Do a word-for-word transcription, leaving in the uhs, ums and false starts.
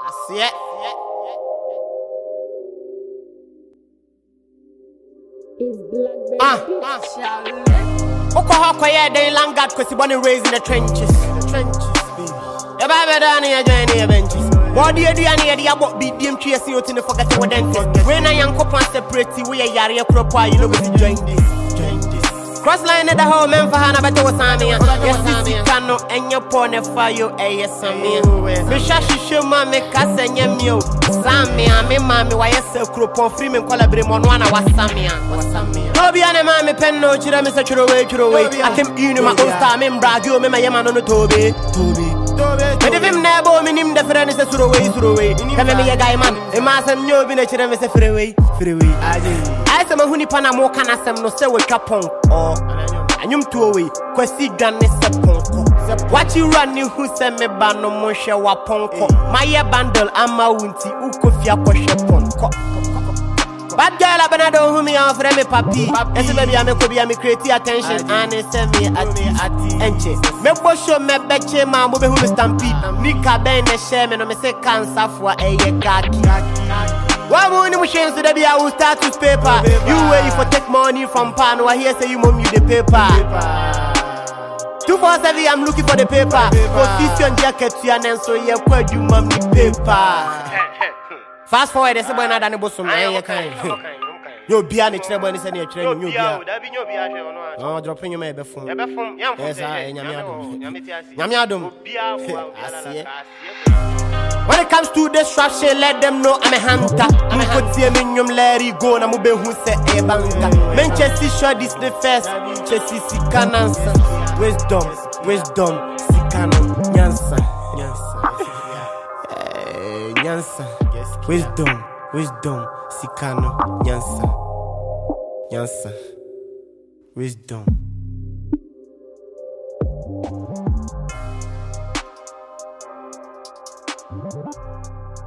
I see it. Ah, ah. Okohoko yeah, they langard cause you born and raised in the trenches. The trenches, baby. You better down here, join the benches. Body you do any idea what beat them trees you to forget what dentist. When I young couple separate, we are yari a crop, you know we join this. Join this. Crossline at the home, and for Hannah, but it was Samia. Yes, you cannot, and your pony fire, a yes, Samia. Misha, she show mammy, Cass and Yamio. Samia, me mammy, why a circle of free and collaborate on one was Samia. No be an mammy pen, no children, Mister Churoway, Churoway. I came in my own time in Bragio, me my yaman on the Toby. Toby. But if him never mean him, the friend is a Suroway, Suroway. Come me a guy, man. A mass and no village, and a freeway, freeway. I said, my honey pana more can asem no say with Capon or and you two away. Questi gun is a ponko. What you running who send me ban no more share waponko. My bundle, I'm a wunty, Ukofia Posha ponko. Bad girl, I've been a don't me off me papi. Yes, baby, I'm a could be a create attention and it's send me at me at the enches. Me show me betche man, who be stampede. Nika ben the shame and me say cancer for a kaki. One morning we change to the be I will start with paper. You wait for take money from pan, or here say you mom you the paper. Two four seven, I'm looking for the paper. Position jacket to your name, so you quite you mom the paper. Fast forward, there's someone that I bosom. You'll be an extra bonus and your train. You'll be oh, dropping your maybe phone. Yes, I am Yamiadum. I see it. When it comes to destruction, let them know I'm a hunter. I'm a good see a minium, Larry go, and I'm a who say a banker. Manchester shot this the first. Chelsea Sikana, wisdom, wisdom, Sikana, Yansa, Yansa, Yansa, wisdom, wisdom, Sikano, Yansa, Yansa, wisdom. Thank you.